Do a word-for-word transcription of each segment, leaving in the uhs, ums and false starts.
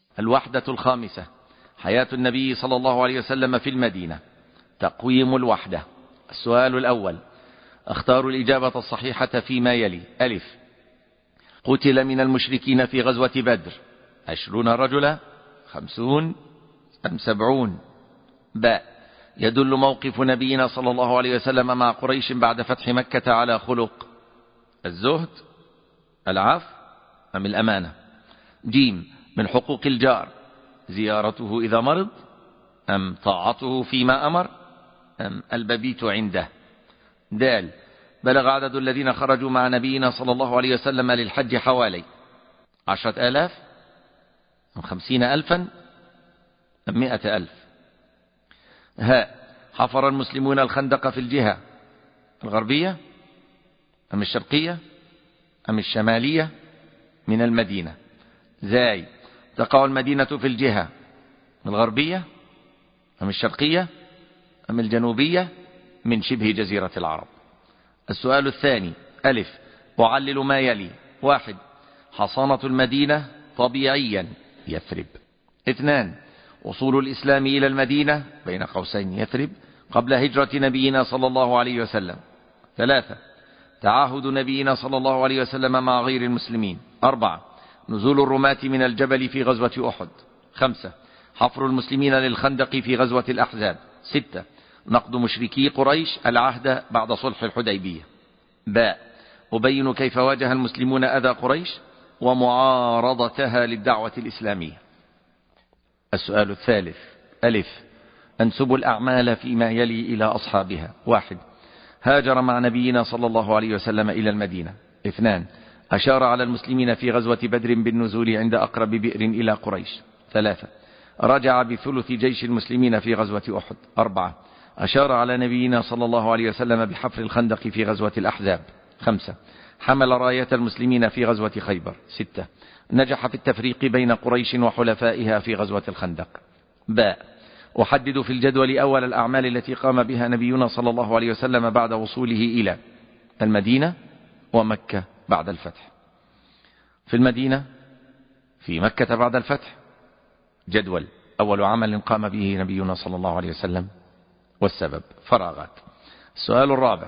الوحدة الخامسة: حياة النبي صلى الله عليه وسلم في المدينة. تقويم الوحدة. السؤال الأول: اختاروا الإجابة الصحيحة فيما يلي. ألف: قتل من المشركين في غزوة بدر عشرون رجلا، خمسون، أم سبعون؟ باء: يدل موقف نبينا صلى الله عليه وسلم مع قريش بعد فتح مكة على خلق: الزهد، العفو، أم الأمانة؟ جيم: من حقوق الجار زيارته إذا مرض، أم طاعته فيما أمر، أم المبيت عنده؟ دال: بلغ عدد الذين خرجوا مع نبينا صلى الله عليه وسلم للحج حوالي عشرة آلاف، أم خمسين ألفا، أم مئة ألف؟ هاء: حفر المسلمون الخندق في الجهة الغربية، أم الشرقية، أم الشمالية من المدينة؟ زاي: تقع المدينة في الجهة الغربية، أم الشرقية، أم الجنوبية من شبه جزيرة العرب؟ السؤال الثاني: ألف: أعلل ما يلي. واحد: حصانة المدينة طبيعيا يثرب. اثنان: وصول الإسلام إلى المدينة بين قوسين يثرب قبل هجرة نبينا صلى الله عليه وسلم. ثلاثة: تعاهد نبينا صلى الله عليه وسلم مع غير المسلمين. أربعة: نزول الرماة من الجبل في غزوة أحد. خمسة: حفر المسلمين للخندق في غزوة الأحزاب. ستة: نقض مشركي قريش العهد بعد صلح الحديبية. باء: أبين كيف واجه المسلمون أذى قريش ومعارضتها للدعوة الإسلامية. السؤال الثالث: ألف: أنسب الأعمال فيما يلي إلى أصحابها. واحد: هاجر مع نبينا صلى الله عليه وسلم إلى المدينة. اثنان: أشار على المسلمين في غزوة بدر بالنزول عند أقرب بئر إلى قريش. ثلاثة: رجع بثلث جيش المسلمين في غزوة أحد. أربعة: أشار على نبينا صلى الله عليه وسلم بحفر الخندق في غزوة الأحزاب. خمسة: حمل راية المسلمين في غزوة خيبر. ستة: نجح في التفريق بين قريش وحلفائها في غزوة الخندق. باء: أحدد في الجدول أول الأعمال التي قام بها نبينا صلى الله عليه وسلم بعد وصوله إلى المدينة ومكة بعد الفتح. في المدينة، في مكة بعد الفتح. جدول: أول عمل قام به نبينا صلى الله عليه وسلم والسبب. فراغات. السؤال الرابع: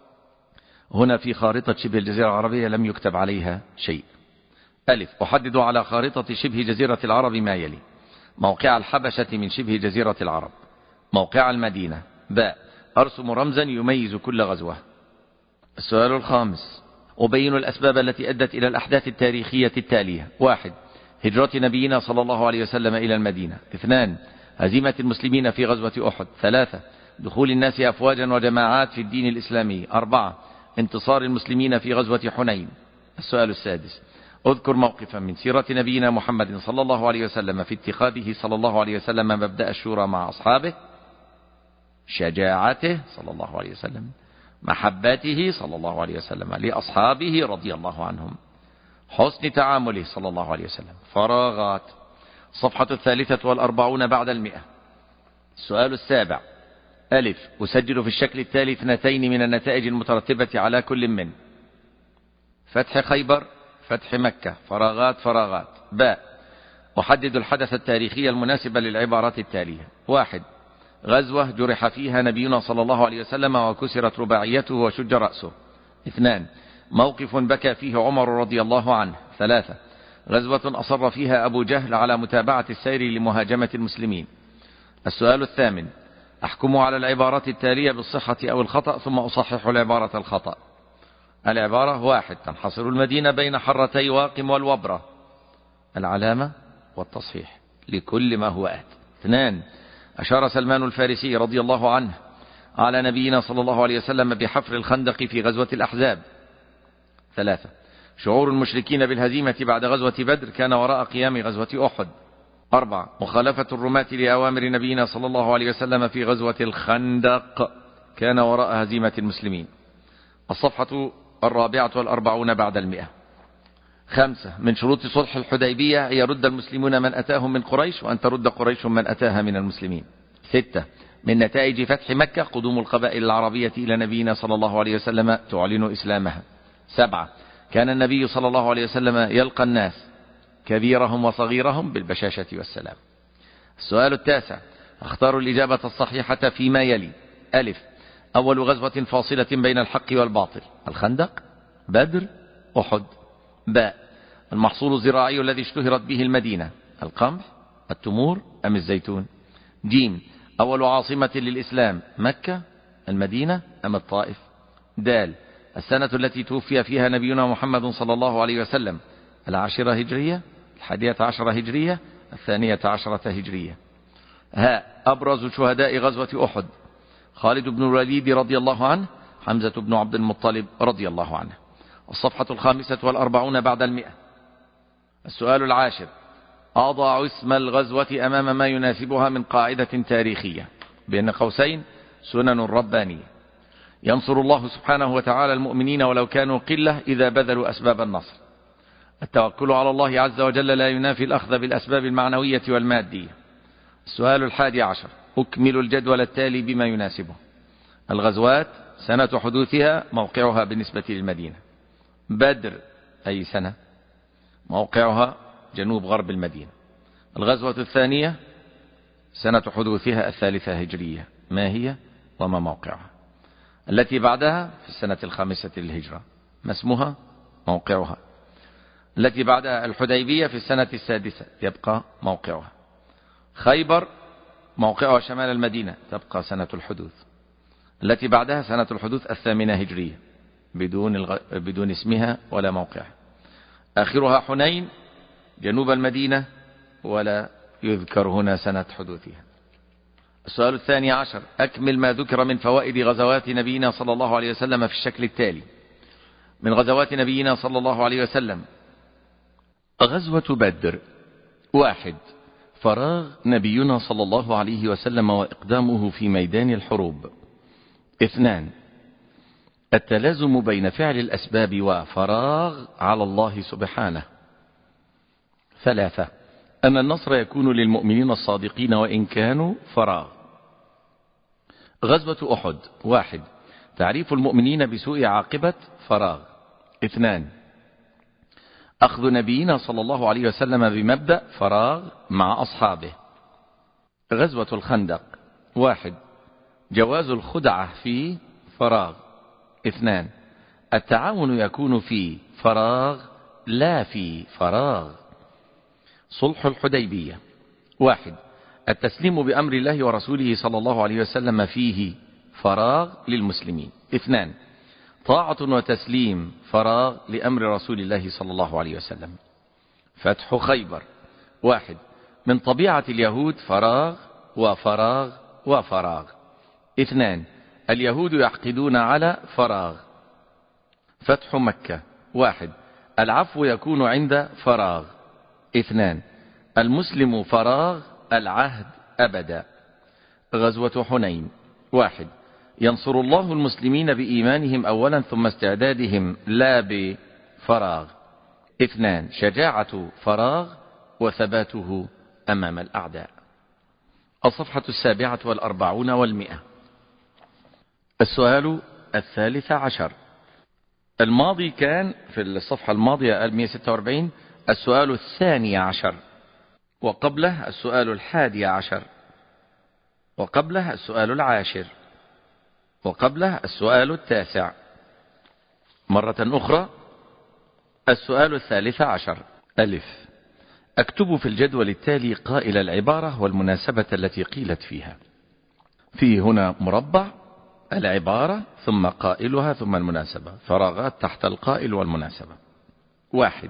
هنا في خارطة شبه الجزيرة العربية لم يكتب عليها شيء. ألف: أحدد على خارطة شبه جزيرة العرب ما يلي: موقع الحبشة من شبه جزيرة العرب، موقع المدينة. باء: أرسم رمزا يميز كل غزوة. السؤال الخامس: أبين الأسباب التي أدت إلى الأحداث التاريخية التالية. واحد: هجرة نبينا صلى الله عليه وسلم إلى المدينة. اثنان: هزيمة المسلمين في غزوة أحد. ثلاثة: دخول الناس أفواجا وجماعات في الدين الإسلامي. أربعة: انتصار المسلمين في غزوة حنين. السؤال السادس: اذكر موقفا من سيرة نبينا محمد صلى الله عليه وسلم في اتخاذه صلى الله عليه وسلم مبدأ الشورى مع أصحابه، شجاعته صلى الله عليه وسلم، محبته صلى الله عليه وسلم لأصحابه رضي الله عنهم، حسن تعامله صلى الله عليه وسلم. فراغات. الصفحة الثالثة والأربعون بعد المئة. السؤال السابع: ألف: أسجل في الشكل التالي اثنتين من النتائج المترتبة على كل من فتح خيبر، فتح مكة. فراغات فراغات. باء: أحدد الحدث التاريخي المناسب للعبارات التالية. واحد: غزوة جرح فيها نبينا صلى الله عليه وسلم وكسرت رباعيته وشج رأسه. اثنان: موقف بكى فيه عمر رضي الله عنه. ثلاثة: غزوة أصر فيها أبو جهل على متابعة السير لمهاجمة المسلمين. السؤال الثامن: أحكم على العبارات التالية بالصحة أو الخطأ ثم أصحح العبارة الخطأ. العبارة: واحد: تنحصر المدينة بين حرتي واقم والوبرة. العلامة والتصحيح لكل ما هو آت. اثنان: أشار سلمان الفارسي رضي الله عنه على نبينا صلى الله عليه وسلم بحفر الخندق في غزوة الأحزاب. ثلاثة: شعور المشركين بالهزيمة بعد غزوة بدر كان وراء قيام غزوة أحد. أربعة: مخالفة الرماة لأوامر نبينا صلى الله عليه وسلم في غزوة الخندق كان وراء هزيمة المسلمين. الصفحة الرابعة والأربعون بعد المئة. خمسة: من شروط صلح الحديبية أن يرد المسلمون من أتاهم من قريش وأن ترد قريش من أتاها من المسلمين. ستة: من نتائج فتح مكة قدوم القبائل العربية إلى نبينا صلى الله عليه وسلم تعلن إسلامها. سبعة: كان النبي صلى الله عليه وسلم يلقى الناس كبيرهم وصغيرهم بالبشاشة والسلام. السؤال التاسع، اختاروا الإجابة الصحيحة فيما يلي. ألف، أول غزوة فاصلة بين الحق والباطل. الخندق، بدر، أحد. باء، المحصول الزراعي الذي اشتهرت به المدينة. القمح، التمور أم الزيتون. جيم، أول عاصمة للإسلام. مكة، المدينة أم الطائف. دال، السنة التي توفي فيها نبينا محمد صلى الله عليه وسلم. العاشرة هجرية، الحادية عشرة هجرية، الثانية عشرة هجرية. هاء، أبرز شهداء غزوة أحد. خالد بن الوليد رضي الله عنه، حمزة بن عبد المطلب رضي الله عنه. الصفحة الخامسة والأربعون بعد المئة. السؤال العاشر، أضع اسم الغزوة أمام ما يناسبها من قاعدة تاريخية بين قوسين سنن ربانية. ينصر الله سبحانه وتعالى المؤمنين ولو كانوا قلة إذا بذلوا أسباب النصر. التوكل على الله عز وجل لا ينافي الأخذ بالأسباب المعنوية والمادية. السؤال الحادي عشر، أكمل الجدول التالي بما يناسبه. الغزوات، سنة حدوثها، موقعها بالنسبة للمدينة. بدر أي سنة؟ موقعها جنوب غرب المدينة. الغزوة الثانية، سنة حدوثها الثالثة هجرية، ما هي وما موقعها. التي بعدها في السنة الخامسة للهجرة، ما اسمها موقعها. التي بعدها الحديبية في السنة السادسة، يبقى موقعها. خيبر موقعها شمال المدينة، تبقى سنة الحدوث. التي بعدها سنة الحدوث الثامنة هجرية بدون, الغ... بدون اسمها ولا موقعها. آخرها حنين جنوب المدينة ولا يذكر هنا سنة حدوثها. السؤال الثاني عشر، أكمل ما ذكر من فوائد غزوات نبينا صلى الله عليه وسلم في الشكل التالي. من غزوات نبينا صلى الله عليه وسلم: غزوة بدر. واحد، فراغ نبينا صلى الله عليه وسلم وإقدامه في ميدان الحروب. اثنان، التلازم بين فعل الأسباب وفراغ على الله سبحانه. ثلاثة، أن النصر يكون للمؤمنين الصادقين وإن كانوا فراغ. غزوة أحد. واحد، تعريف المؤمنين بسوء عاقبة فراغ. اثنان، أخذ نبينا صلى الله عليه وسلم بمبدأ فراغ مع أصحابه. غزوة الخندق. واحد، جواز الخدعة في فراغ. اثنان، التعاون يكون في فراغ لا في فراغ. صلح الحديبية. واحد، التسليم بأمر الله ورسوله صلى الله عليه وسلم فيه فراغ للمسلمين. اثنان، طاعة وتسليم فراغ لأمر رسول الله صلى الله عليه وسلم. فتح خيبر. واحد، من طبيعة اليهود فراغ وفراغ وفراغ. اثنان، اليهود يحقدون على فراغ. فتح مكة. واحد، العفو يكون عند فراغ. اثنان، المسلم فراغ، العهد أبدا. غزوة حنين. واحد، ينصر الله المسلمين بإيمانهم أولا ثم استعدادهم لا بفراغ. اثنان، شجاعة فراغ وثباته أمام الأعداء. الصفحة السابعة والأربعون والمئة. السؤال الثالث عشر. الماضي كان في الصفحة الماضية المئة وستة وأربعين السؤال الثاني عشر، وقبله السؤال الحادي عشر، وقبله السؤال العاشر، وقبله السؤال التاسع. مرة أخرى السؤال الثالث عشر. ألف، أكتب في الجدول التالي قائل العبارة والمناسبة التي قيلت فيها. في هنا مربع، العبارة ثم قائلها ثم المناسبة، فراغات تحت القائل والمناسبة. واحد،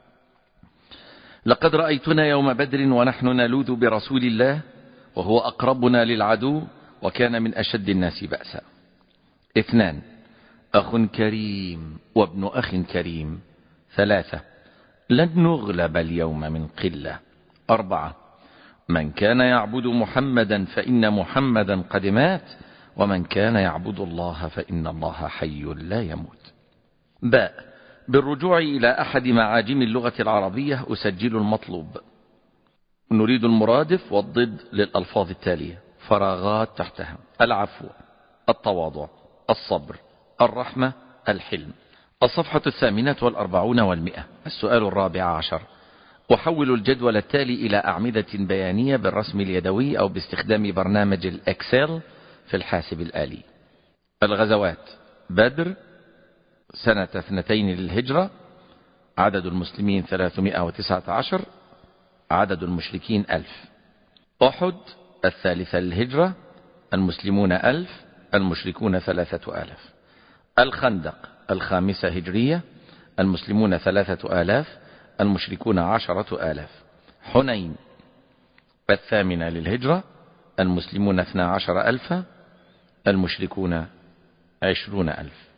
لقد رأيتنا يوم بدر ونحن نلوذ برسول الله وهو أقربنا للعدو وكان من أشد الناس بأسا. اثنان، أخ كريم وابن أخ كريم. ثلاثة، لن نغلب اليوم من قلة. أربعة، من كان يعبد محمدا فإن محمدا قد مات ومن كان يعبد الله فإن الله حي لا يموت. باء، بالرجوع إلى أحد معاجم اللغة العربية أسجل المطلوب. نريد المرادف والضد للألفاظ التالية، فراغات تحتها: العفو، التواضع، الصبر، الرحمة، الحلم. الصفحة الثامنة والأربعون والمئة. السؤال الرابع عشر. أحول الجدول التالي إلى أعمدة بيانية بالرسم اليدوي أو باستخدام برنامج الإكسل في الحاسب الآلي. الغزوات: بدر سنة اثنتين للهجرة، عدد المسلمين ثلاثمائة وتسعة عشر، عدد المشركين ألف. أحد الثالثة للهجرة، المسلمون ألف، المشركون ثلاثة آلاف. الخندق الخامسة هجرية، المسلمون ثلاثة آلاف، المشركون عشرة آلاف. حنين الثامنة للهجرة، المسلمون اثنا عشر ألفا، المشركون عشرون ألف.